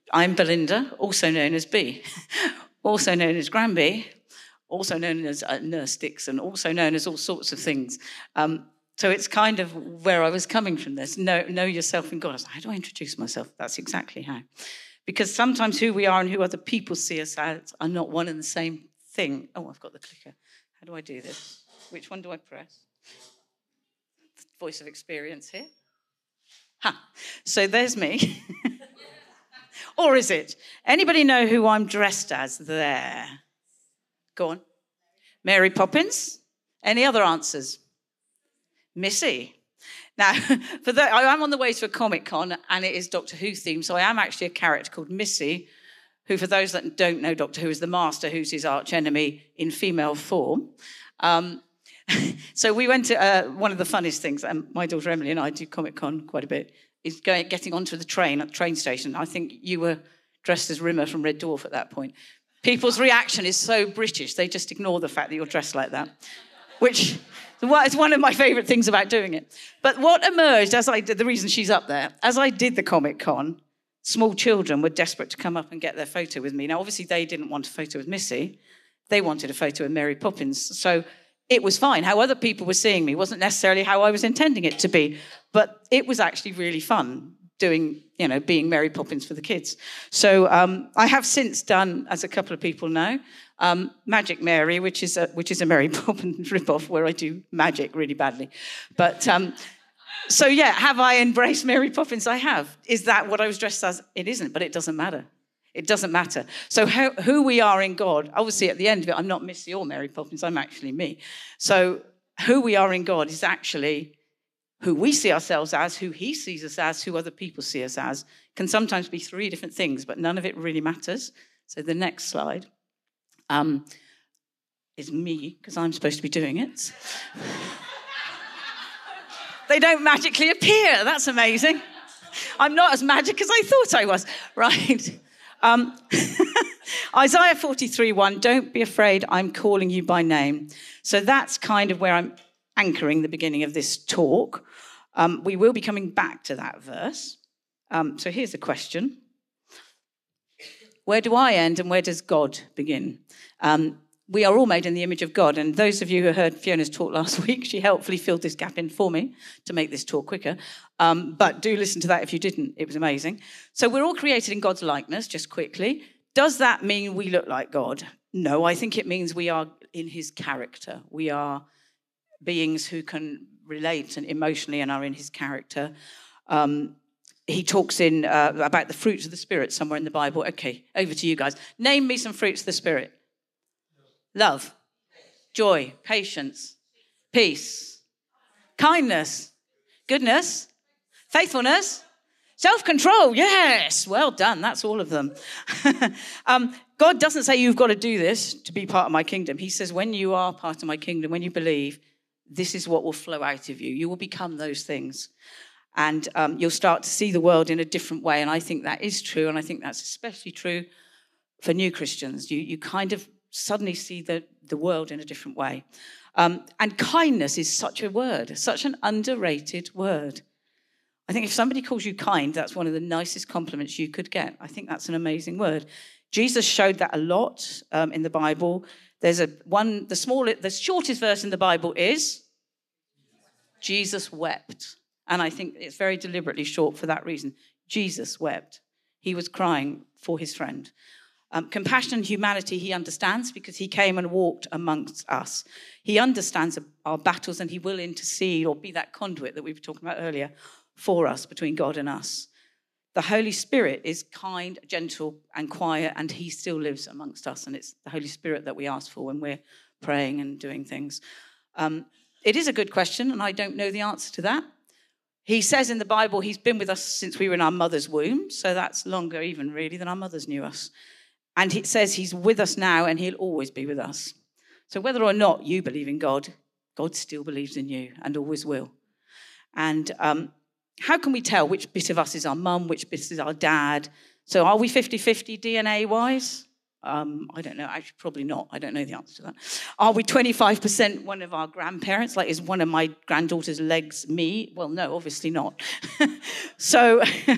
I'm Belinda, also known as B, also known as Granby, also known as Nurse Dixon, also known as all sorts of things. So it's kind of where I was coming from this. Know yourself in God. I was like, how do I introduce myself? That's exactly how. Because sometimes who we are and who other people see us as are not one and the same thing. Oh, I've got the clicker. How do I do this? Which one do I press? Voice of experience here. So there's me. Or is it? Anybody know who I'm dressed as there? Go on. Mary Poppins? Any other answers? Missy. Now, I'm on the way to a Comic-Con, and it is Doctor Who themed, so I am actually a character called Missy, who, for those that don't know Doctor Who, is the Master, who's his archenemy in female form. So we went to one of the funniest things, and my daughter Emily and I do Comic-Con quite a bit, is getting onto the train at the train station. I think you were dressed as Rimmer from Red Dwarf at that point. People's reaction is so British, they just ignore the fact that you're dressed like that, which is one of my favourite things about doing it. But what emerged as I did, the reason she's up there, as I did the Comic-Con, small children were desperate to come up and get their photo with me. Now, obviously, they didn't want a photo with Missy. They wanted a photo with Mary Poppins. So it was fine. How other people were seeing me wasn't necessarily how I was intending it to be. But it was actually really fun doing, being Mary Poppins for the kids. So I have since done, as a couple of people know, Magic Mary, which is a Mary Poppins ripoff where I do magic really badly. But so yeah, have I embraced Mary Poppins? I have. Is that what I was dressed as? It isn't, but it doesn't matter. It doesn't matter. So who we are in God, obviously at the end of it, I'm not Missy or Mary Poppins, I'm actually me. So who we are in God is actually who we see ourselves as, who he sees us as, who other people see us as. Can sometimes be three different things, but none of it really matters. So the next slide is me, because I'm supposed to be doing it. They don't magically appear. That's amazing. I'm not as magic as I thought I was. Right. Isaiah 43:1, don't be afraid, I'm calling you by name. So that's kind of where I'm anchoring the beginning of this talk. We will be coming back to that verse. So here's the question. Where do I end and where does God begin? We are all made in the image of God. And those of you who heard Fiona's talk last week, she helpfully filled this gap in for me to make this talk quicker. But do listen to that if you didn't. It was amazing. So we're all created in God's likeness, just quickly. Does that mean we look like God? No, I think it means we are in his character. We are beings who can relate and emotionally and are in his character. He talks about the fruits of the Spirit somewhere in the Bible. Okay, over to you guys. Name me some fruits of the Spirit. Love, joy, patience, peace, kindness, goodness, faithfulness, self-control. Yes, well done. That's all of them. God doesn't say you've got to do this to be part of my kingdom. He says when you are part of my kingdom, when you believe, this is what will flow out of you. You will become those things. And you'll start to see the world in a different way. And I think that is true. And I think that's especially true for new Christians. You kind of suddenly see the world in a different way. And kindness is such a word, such an underrated word. I think if somebody calls you kind, that's one of the nicest compliments you could get. I think that's an amazing word. Jesus showed that a lot in the Bible. There's the shortest verse in the Bible is Jesus wept. And I think it's very deliberately short for that reason. Jesus wept. He was crying for his friend. Compassion and humanity he understands because he came and walked amongst us. He understands our battles and he will intercede or be that conduit that we were talking about earlier for us, between God and us. The Holy Spirit is kind, gentle and quiet, and he still lives amongst us. And it's the Holy Spirit that we ask for when we're praying and doing things. It is a good question, and I don't know the answer to that. He says in the Bible he's been with us since we were in our mother's womb, so that's longer even really than our mothers knew us. And it says he's with us now and he'll always be with us. So whether or not you believe in God, God still believes in you and always will. And how can we tell which bit of us is our mum, which bit is our dad? So are we 50-50 DNA-wise? I don't know. Actually, probably not. I don't know the answer to that. Are we 25% one of our grandparents? Like, is one of my granddaughter's legs me? Well, no, obviously not. So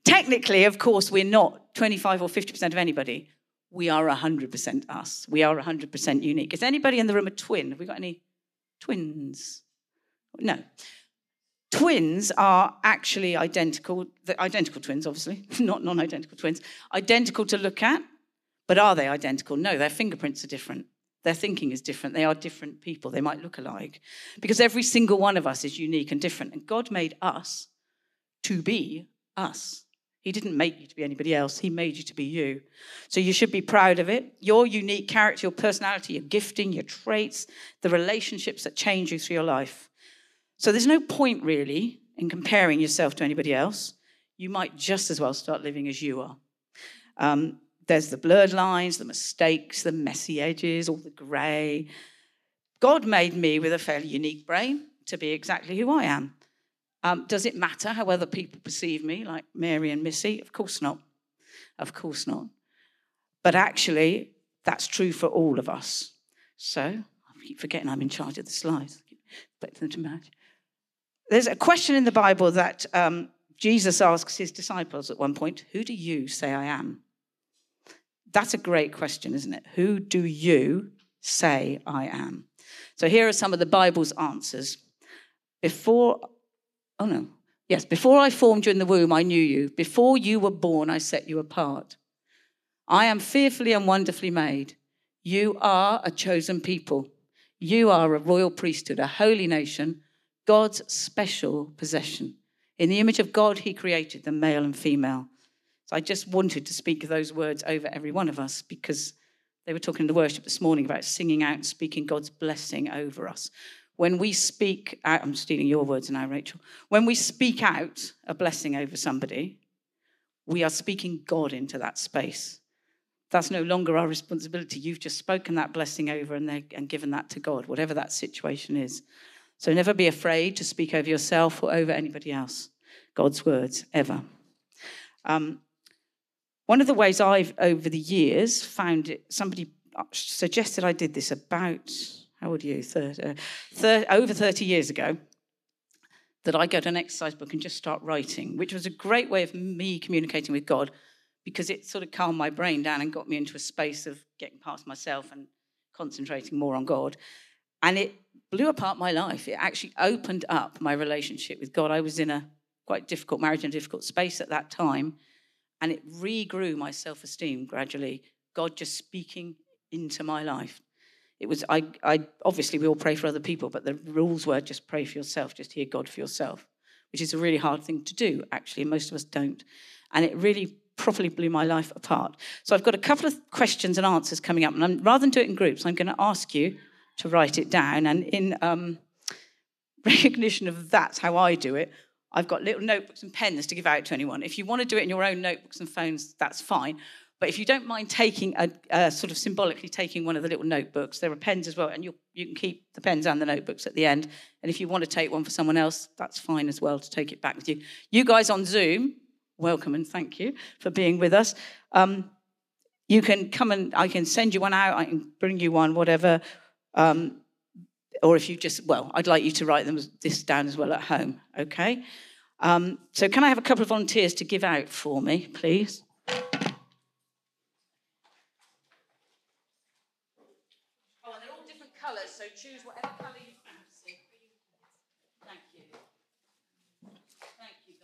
Technically, of course, we're not 25 or 50% of anybody. We are 100% us. We are 100% unique. Is anybody in the room a twin? Have we got any twins? No. Twins are actually identical. Identical twins, obviously, not non-identical twins. Identical to look at, but are they identical? No, their fingerprints are different. Their thinking is different. They are different people. They might look alike. Because every single one of us is unique and different. And God made us to be us. He didn't make you to be anybody else. He made you to be you. So you should be proud of it. Your unique character, your personality, your gifting, your traits, the relationships that change you through your life. So there's no point, really, in comparing yourself to anybody else. You might just as well start living as you are. There's the blurred lines, the mistakes, the messy edges, all the grey. God made me with a fairly unique brain to be exactly who I am. Does it matter how other people perceive me, like Mary and Missy? Of course not. Of course not. But actually, that's true for all of us. So, I keep forgetting I'm in charge of the slides. I keep expecting them to match. There's a question in the Bible that Jesus asks his disciples at one point, who do you say I am? That's a great question, isn't it? Who do you say I am? So here are some of the Bible's answers. Before I formed you in the womb, I knew you. Before you were born, I set you apart. I am fearfully and wonderfully made. You are a chosen people. You are a royal priesthood, a holy nation, God's special possession. In the image of God, he created them, male and female. So I just wanted to speak those words over every one of us because they were talking in the worship this morning about singing out and speaking God's blessing over us. When we speak out, I'm stealing your words now, Rachel. When we speak out a blessing over somebody, we are speaking God into that space. That's no longer our responsibility. You've just spoken that blessing over and given that to God, whatever that situation is. So never be afraid to speak over yourself or over anybody else. God's words, ever. One of the ways I've, over the years, found it, somebody suggested I did this about, how old are you, over 30 years ago, that I go to an exercise book and just start writing, which was a great way of me communicating with God because it sort of calmed my brain down and got me into a space of getting past myself and concentrating more on God. And it blew apart my life. It actually opened up my relationship with God. I was in a quite difficult marriage and difficult space at that time, and it regrew my self-esteem gradually, God just speaking into my life. It was, I obviously we all pray for other people, but the rules were just pray for yourself, just hear God for yourself, which is a really hard thing to do, actually. Most of us don't. And it really properly blew my life apart. So I've got a couple of questions and answers coming up, and rather than do it in groups, I'm going to ask you to write it down. And in recognition of that's how I do it, I've got little notebooks and pens to give out to anyone. If you want to do it in your own notebooks and phones, that's fine. But if you don't mind taking sort of symbolically taking one of the little notebooks, there are pens as well, and you can keep the pens and the notebooks at the end. And if you want to take one for someone else, that's fine as well to take it back with you. You guys on Zoom, welcome and thank you for being with us. You can come and I can send you one out. I can bring you one, whatever. Or if you just, I'd like you to write this down as well at home, okay? So can I have a couple of volunteers to give out for me, please? Oh, and they're all different colours, so choose whatever colour you fancy. Thank you. Thank you,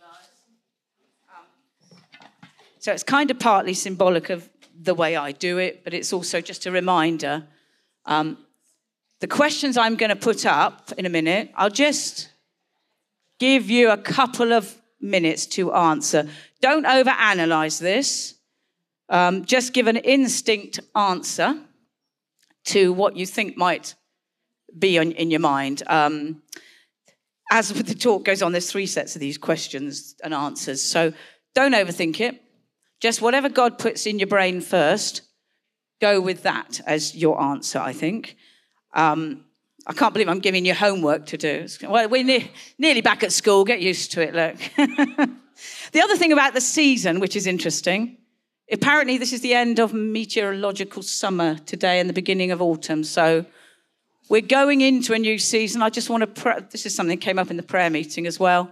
guys. So it's kind of partly symbolic of the way I do it, but it's also just a reminder. The questions I'm going to put up in a minute, I'll just give you a couple of minutes to answer. Don't overanalyze this. Just give an instinct answer to what you think might be in your mind. As the talk goes on, there's 3 sets of these questions and answers. So don't overthink it. Just whatever God puts in your brain first, go with that as your answer, I think. I can't believe I'm giving you homework to do. Well, we're nearly back at school. Get used to it, look. The other thing about the season, which is interesting, apparently this is the end of meteorological summer today and the beginning of autumn. So we're going into a new season. I just want to this is something that came up in the prayer meeting as well.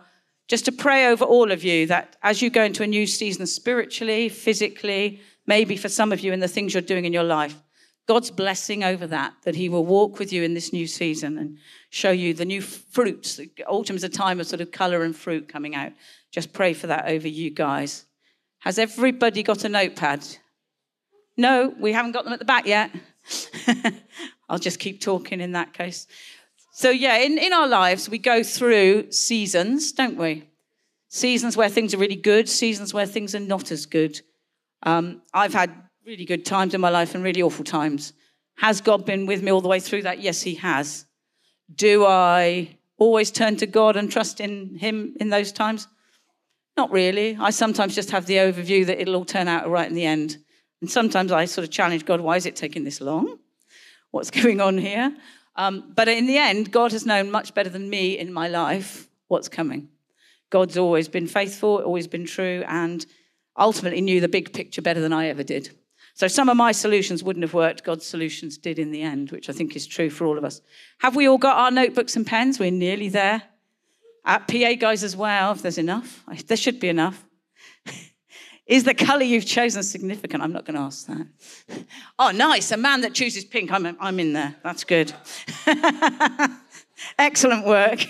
just to pray over all of you that as you go into a new season spiritually, physically, maybe for some of you in the things you're doing in your life, God's blessing over that he will walk with you in this new season and show you the new fruits. Autumn's a time of sort of colour and fruit coming out. Just pray for that over you guys. Has everybody got a notepad? No, we haven't got them at the back yet. I'll just keep talking in that case. So yeah, in our lives, we go through seasons, don't we? Seasons where things are really good, seasons where things are not as good. I've had really good times in my life and really awful times. Has God been with me all the way through that? Yes, he has. Do I always turn to God and trust in him in those times? Not really. I sometimes just have the overview that it'll all turn out all right in the end. And sometimes I sort of challenge God, why is it taking this long? What's going on here? But in the end, God has known much better than me in my life what's coming. God's always been faithful, always been true, and ultimately knew the big picture better than I ever did. So some of my solutions wouldn't have worked. God's solutions did in the end, which I think is true for all of us. Have we all got our notebooks and pens? We're nearly there. PA guys as well, if there's enough. There should be enough. Is the colour you've chosen significant? I'm not going to ask that. Oh, nice. A man that chooses pink. I'm in there. That's good. Excellent work.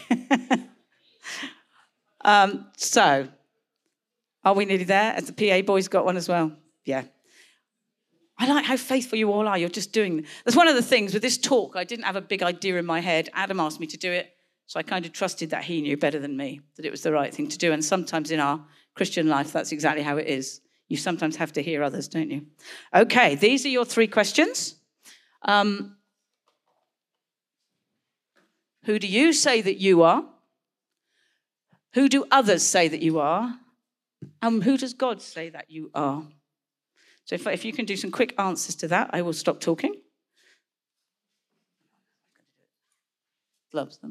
So, are we nearly there? Has the PA boys got one as well? Yeah. I like how faithful you all are. You're just doing... That's one of the things with this talk. I didn't have a big idea in my head. Adam asked me to do it, so I kind of trusted that he knew better than me, that it was the right thing to do. And sometimes in our Christian life, that's exactly how it is. You sometimes have to hear others, don't you? Okay, these are your 3 questions. Who do you say that you are? Who do others say that you are? And who does God say that you are? So if you can do some quick answers to that, I will stop talking. Loves them.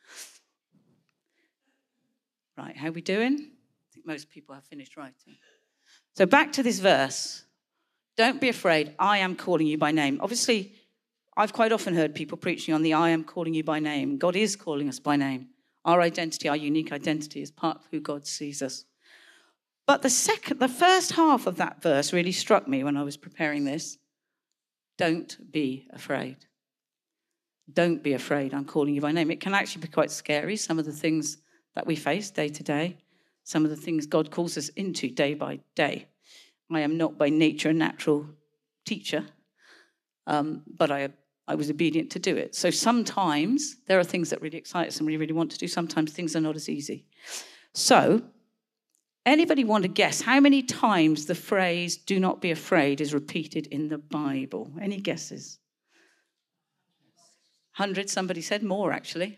Right, how are we doing? I think most people have finished writing. So back to this verse. Don't be afraid, I am calling you by name. Obviously, I've quite often heard people preaching on the I am calling you by name. God is calling us by name. Our identity, our unique identity is part of who God sees us. But the first half of that verse really struck me when I was preparing this. Don't be afraid. Don't be afraid, I'm calling you by name. It can actually be quite scary, some of the things that we face day to day, some of the things God calls us into day by day. I am not by nature a natural teacher, but I was obedient to do it. So sometimes there are things that really excite us and we really want to do. Sometimes things are not as easy. So anybody want to guess how many times the phrase "do not be afraid" is repeated in the Bible? Any guesses? 100, somebody said. More, actually.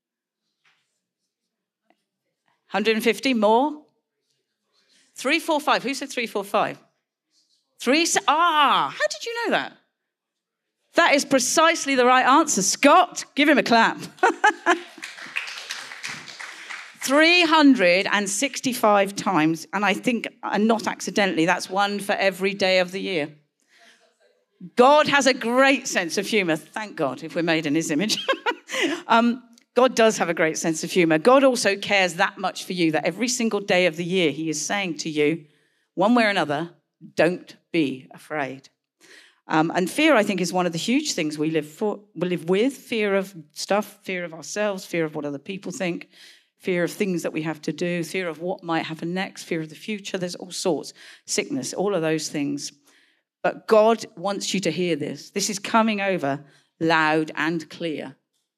150, more? 3, 4, 5. Who said 3, 4, 5? 3, how did you know that? That is precisely the right answer. Scott, give him a clap. 365 times, and I think, and not accidentally, that's one for every day of the year. God has a great sense of humour. Thank God, if we're made in his image. God does have a great sense of humour. God also cares that much for you that every single day of the year he is saying to you, one way or another, don't be afraid. And fear, I think, is one of the huge things we live with. Fear of stuff, fear of ourselves, fear of what other people think, fear of things that we have to do, fear of what might happen next, fear of the future. There's all sorts. Sickness, all of those things. But God wants you to hear this. This is coming over loud and clear.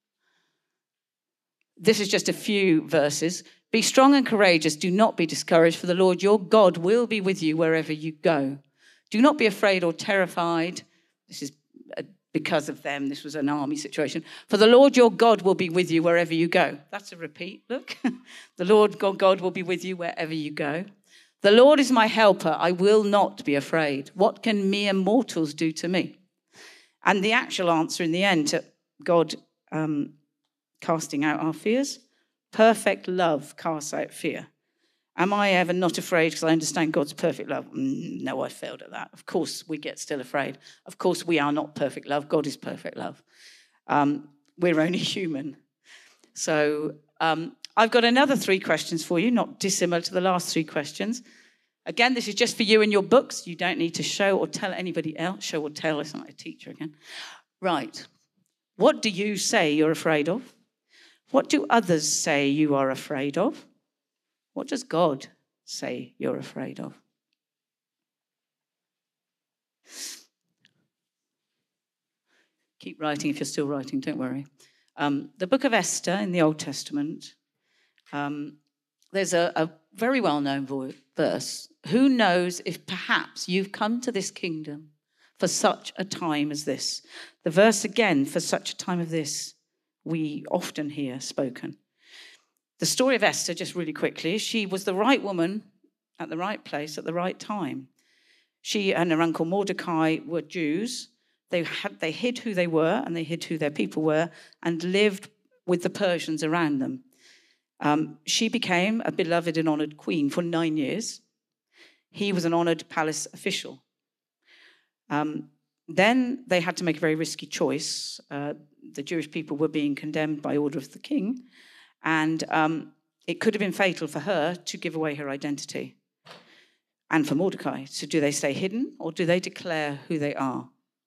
This is just a few verses. Be strong and courageous. Do not be discouraged, for the Lord your God will be with you wherever you go. Do not be afraid or terrified. This is because of them. This was an army situation. For the Lord your God will be with you wherever you go. That's a repeat. Look. The Lord God will be with you wherever you go. The Lord is my helper. I will not be afraid. What can mere mortals do to me? And the actual answer in the end to God casting out our fears, perfect love casts out fear. Am I ever not afraid because I understand God's perfect love? No, I failed at that. Of course we get still afraid. Of course we are not perfect love. God is perfect love. We're only human. So I've got another 3 questions for you, not dissimilar to the last 3 questions. Again, this is just for you in your books. You don't need to show or tell anybody else. Show or tell, it's not a teacher again. Right. What do you say you're afraid of? What do others say you are afraid of? What does God say you're afraid of? Keep writing if you're still writing, don't worry. The book of Esther in the Old Testament, there's a very well-known verse. Who knows if perhaps you've come to this kingdom for such a time as this? The verse again, for such a time as this, we often hear spoken. The story of Esther, just really quickly, she was the right woman at the right place at the right time. She and her uncle Mordecai were Jews. They hid who they were and they hid who their people were and lived with the Persians around them. She became a beloved and honoured queen for 9 years. He was an honoured palace official. Then they had to make a very risky choice. The Jewish people were being condemned by order of the king, and it could have been fatal for her to give away her identity. And for Mordecai, so do they stay hidden or do they declare who they are?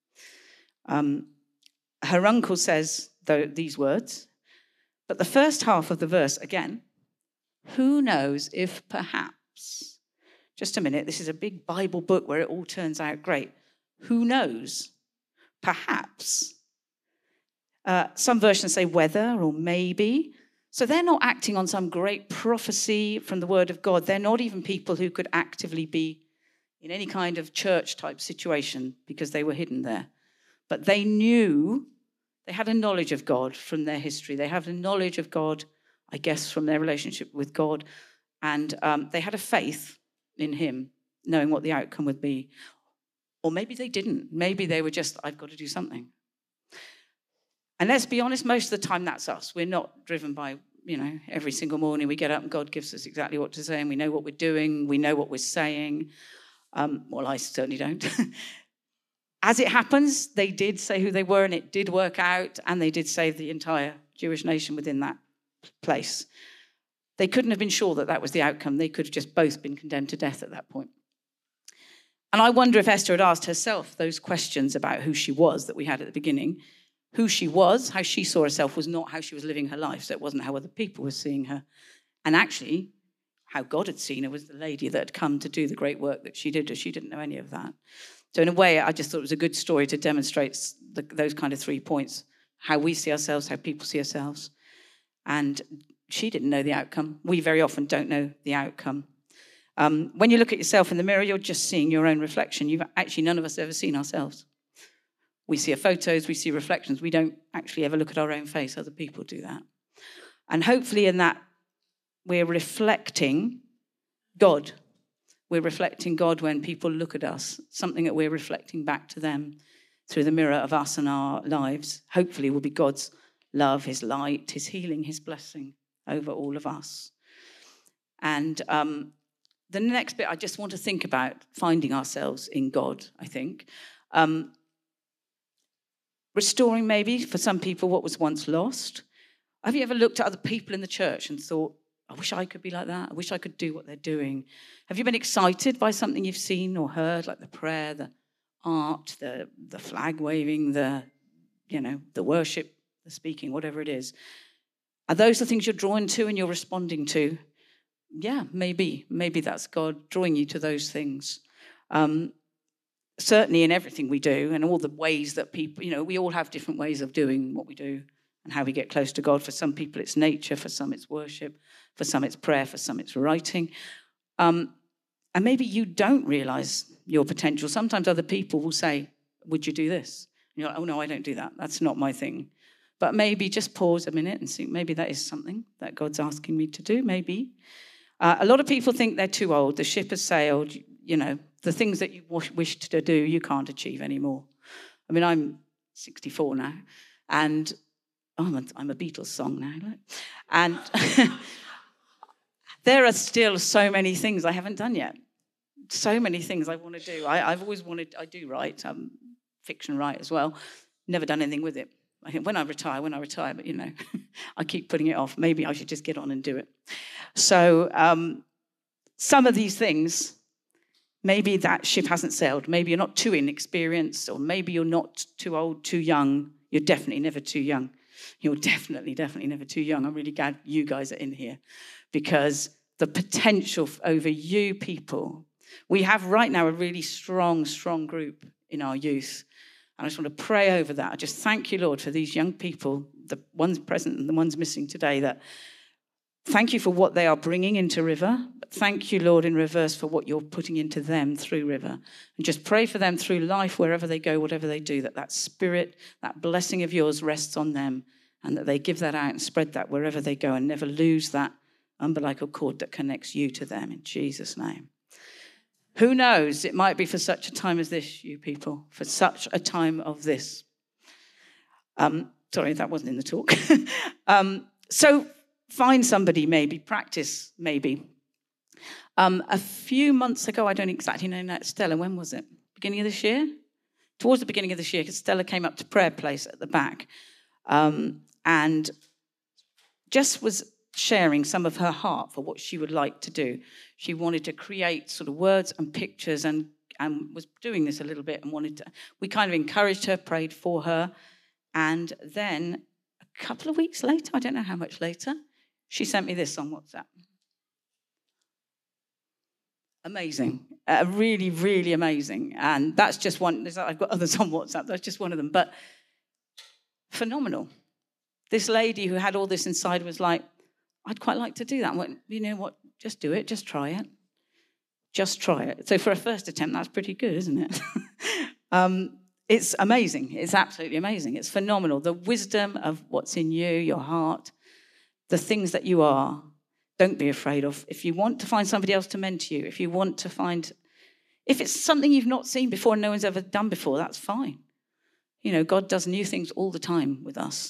Her uncle says these words, but the first half of the verse, again, who knows if perhaps, just a minute, this is a big Bible book where it all turns out great. Who knows? Perhaps. Some versions say whether or maybe. So they're not acting on some great prophecy from the word of God. They're not even people who could actively be in any kind of church-type situation because they were hidden there. But they knew, they had a knowledge of God from their history. They have a knowledge of God, I guess, from their relationship with God. And they had a faith in him, knowing what the outcome would be. Or maybe they didn't. Maybe they were just, I've got to do something. And let's be honest, most of the time that's us. We're not driven by, every single morning we get up and God gives us exactly what to say and we know what we're doing, we know what we're saying. Well, I certainly don't. As it happens, they did say who they were and it did work out and they did save the entire Jewish nation within that place. They couldn't have been sure that that was the outcome. They could have just both been condemned to death at that point. And I wonder if Esther had asked herself those questions about who she was that we had at the beginning. Who she was, how she saw herself was not how she was living her life. So it wasn't how other people were seeing her. And actually, how God had seen her was the lady that had come to do the great work that she did. She didn't know any of that. So in a way, I just thought it was a good story to demonstrate those kind of 3 points. How we see ourselves, how people see ourselves. And she didn't know the outcome. We very often don't know the outcome. When you look at yourself in the mirror, you're just seeing your own reflection. None of us have ever seen ourselves. We see our photos, we see reflections. We don't actually ever look at our own face. Other people do that. And hopefully in that, we're reflecting God. We're reflecting God when people look at us, something that we're reflecting back to them through the mirror of us and our lives. Hopefully will be God's love, his light, his healing, his blessing over all of us. And the next bit, I just want to think about finding ourselves in God, I think. Restoring maybe, for some people, what was once lost. Have you ever looked at other people in the church and thought, I wish I could be like that. I wish I could do what they're doing. Have you been excited by something you've seen or heard, like the prayer, the art, the flag waving, the worship, the speaking, whatever it is? Are those the things you're drawn to and you're responding to? Yeah, maybe that's God drawing you to those things. Certainly in everything we do and all the ways that people, we all have different ways of doing what we do and how we get close to God. For some people, it's nature. For some, it's worship. For some, it's prayer. For some, it's writing. And maybe you don't realize your potential. Sometimes other people will say, would you do this? And you're like, oh, no, I don't do that. That's not my thing. But maybe just pause a minute and think, maybe that is something that God's asking me to do, maybe. A lot of people think they're too old. The ship has sailed, the things that you wished to do, you can't achieve anymore. I mean, I'm 64 now, and I'm a Beatles song now. Look. And there are still so many things I haven't done yet. So many things I want to do. I've always wanted, I do write, fiction write as well. Never done anything with it. I think when I retire, but, I keep putting it off. Maybe I should just get on and do it. So some of these things, maybe that ship hasn't sailed. Maybe you're not too inexperienced, or maybe you're not too old, too young. You're definitely never too young. You're definitely never too young. I'm really glad you guys are in here, because the potential over you people, we have right now a really strong group in our youth. And I just want to pray over that. I just thank you, Lord, for these young people, the ones present and the ones missing today, that thank you for what they are bringing into River. But thank you, Lord, in reverse, for what you're putting into them through River. And just pray for them through life, wherever they go, whatever they do, that spirit, that blessing of yours rests on them, and that they give that out and spread that wherever they go, and never lose that umbilical cord that connects you to them, in Jesus' name. Who knows? It might be for such a time as this, you people, for such a time of this. Sorry, that wasn't in the talk. So find somebody, maybe, practice, maybe. A few months ago, I don't exactly know now, Stella, when was it? Beginning of this year? Towards the beginning of this year, because Stella came up to prayer place at the back, and just was sharing some of her heart for what she would like to do. She wanted to create sort of words and pictures, and was doing this a little bit, and we kind of encouraged her, prayed for her, and then a couple of weeks later, I don't know how much later, she sent me this on WhatsApp. Amazing. Really, really amazing. And that's just one. I've got others on WhatsApp. That's just one of them. But phenomenal. This lady who had all this inside was like, I'd quite like to do that. I went, you know what? Just do it. Just try it. Just try it. So for a first attempt, that's pretty good, isn't it? It's amazing. It's absolutely amazing. It's phenomenal. The wisdom of what's in you, your heart, the things that you are, don't be afraid of. If you want to find somebody else to mentor you, if it's something you've not seen before and no one's ever done before, that's fine. God does new things all the time with us.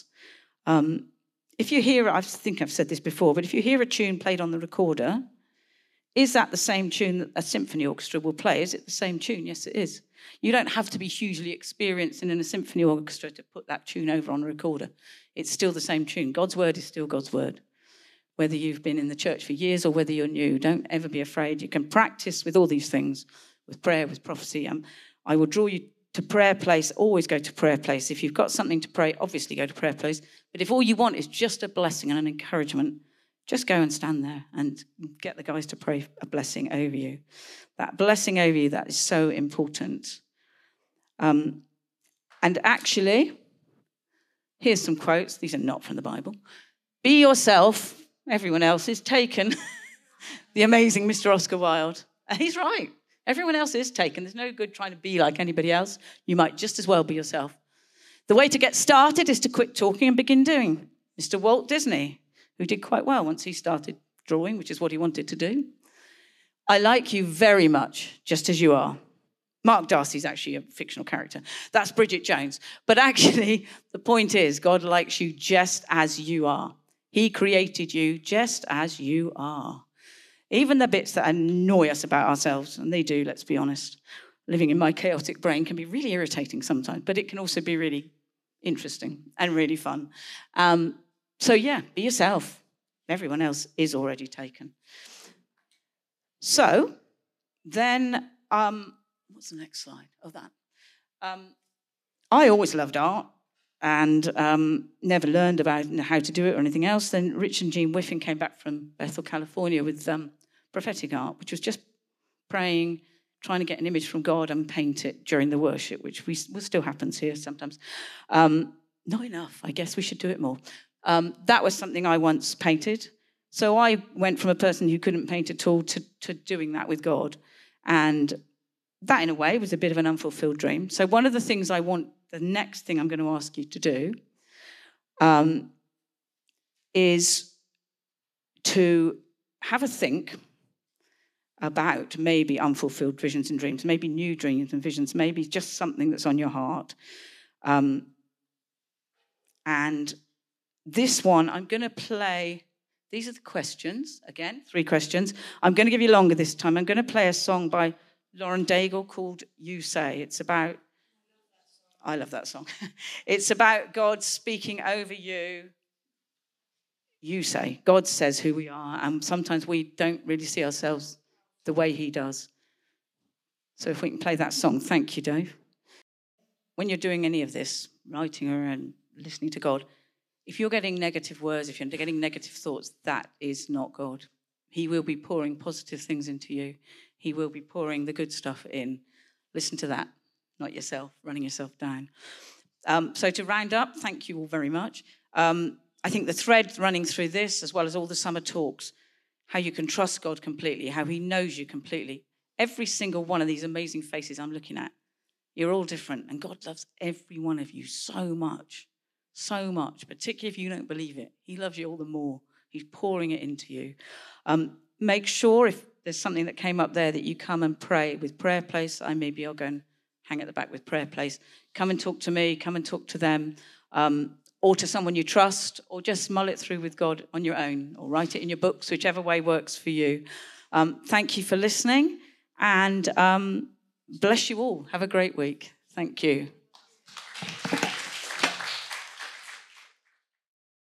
If you hear, I think I've said this before, but if you hear a tune played on the recorder, is that the same tune that a symphony orchestra will play? Is it the same tune? Yes, it is. You don't have to be hugely experienced in a symphony orchestra to put that tune over on a recorder. It's still the same tune. God's word is still God's word. Whether you've been in the church for years or whether you're new, don't ever be afraid. You can practice with all these things, with prayer, with prophecy. I will draw you to prayer place. Always go to prayer place. If you've got something to pray, obviously go to prayer place. But if all you want is just a blessing and an encouragement, just go and stand there and get the guys to pray a blessing over you. That blessing over you, that is so important. And actually, here's some quotes. These are not from the Bible. Be yourself. Everyone else is taken. The amazing Mr. Oscar Wilde. And he's right. Everyone else is taken. There's no good trying to be like anybody else. You might just as well be yourself. The way to get started is to quit talking and begin doing. Mr. Walt Disney, who did quite well once he started drawing, which is what he wanted to do. I like you very much, just as you are. Mark Darcy's actually a fictional character. That's Bridget Jones. But actually, the point is, God likes you just as you are. He created you just as you are. Even the bits that annoy us about ourselves, and they do, let's be honest. Living in my chaotic brain can be really irritating sometimes, but it can also be really interesting and really fun. So yeah, be yourself. Everyone else is already taken. So then, what's the next slide of that? I always loved art and never learned about how to do it or anything else. Then Rich and Jean Whiffen came back from Bethel, California with prophetic art, which was just praying, trying to get an image from God and paint it during the worship, which still happens here sometimes. Not enough. I guess we should do it more. That was something I once painted. So I went from a person who couldn't paint at all to doing that with God. And that, in a way, was a bit of an unfulfilled dream. So one of the things the next thing I'm going to ask you to do is to have a think about maybe unfulfilled visions and dreams, maybe new dreams and visions, maybe just something that's on your heart. And this one, I'm going to play. These are the questions. Again, 3 questions. I'm going to give you longer this time. I'm going to play a song by Lauren Daigle called You Say. It's about... I love that song. It's about God speaking over you. You say, God says who we are, and sometimes we don't really see ourselves the way he does. So if we can play that song. Thank you, Dave. When you're doing any of this, writing and listening to God, if you're getting negative words, if you're getting negative thoughts, that is not God. He will be pouring positive things into you. He will be pouring the good stuff in. Listen to that, not yourself, running yourself down. So to round up, thank you all very much. I think the thread running through this, as well as all the summer talks, how you can trust God completely, how he knows you completely. Every single one of these amazing faces I'm looking at, you're all different, and God loves every one of you so much, particularly if you don't believe it. He loves you all the more. He's pouring it into you. Make sure if there's something that came up there that you come and pray with Prayer Place. I'll go and hang at the back with Prayer Place. Come and talk to me, come and talk to them, or to someone you trust, or just mull it through with God on your own, or write it in your books, whichever way works for you. Thank you for listening, and bless you all. Have a great week. Thank you.